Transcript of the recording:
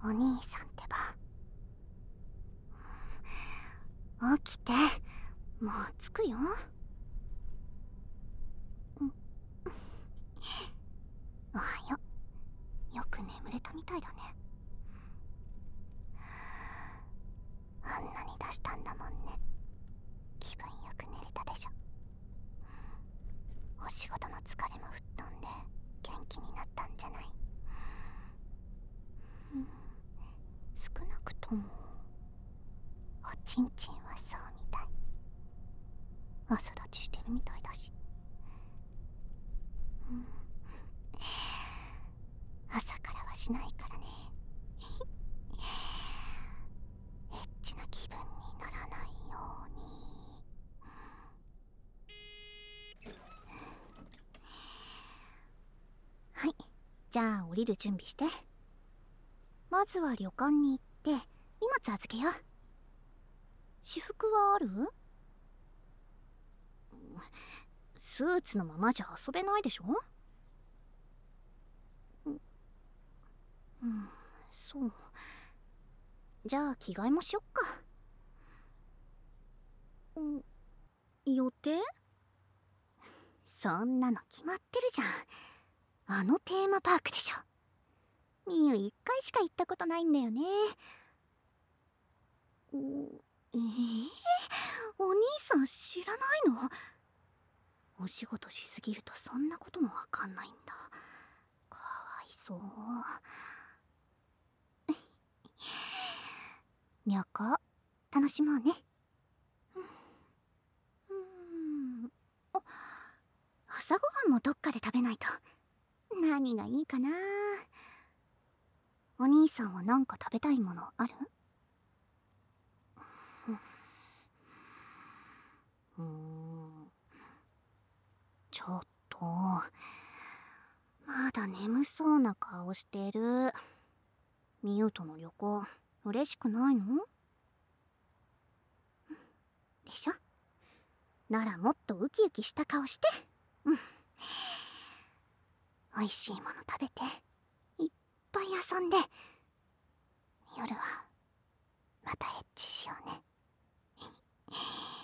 お兄さんってば。起きて。もう着くよ。おはよう。よく眠れたみたいだね。あんなに出したんだもんね。気分よく寝れたでしょ。お仕事の疲れも吹っ飛んで元気になったんじゃない？少なくともおちんちんはそうみたい。朝立ちしてるみたいだし。朝からはしないからね。エッチな気分にならないように。はい、じゃあ降りる準備して。まずは旅館に行って荷物預けよう。私服はある？スーツのままじゃ遊べないでしょ？そう。じゃあ着替えもしよっか。予定？そんなの決まってるじゃん。あのテーマパークでしょ。みゆ一回しか行ったことないんだよね。お兄さん知らないの？お仕事しすぎるとそんなこともわかんないんだ。かわいそう。旅行楽しもうね。あ、朝ごはんもどっかで食べないと。何がいいかな。お兄さんは何か食べたいものある？ちょっとまだ眠そうな顔してる。みゆとの旅行嬉しくないの？でしょ？ならもっとウキウキした顔して。美味しいもの食べていっぱい遊んで、夜はまたエッチしようね。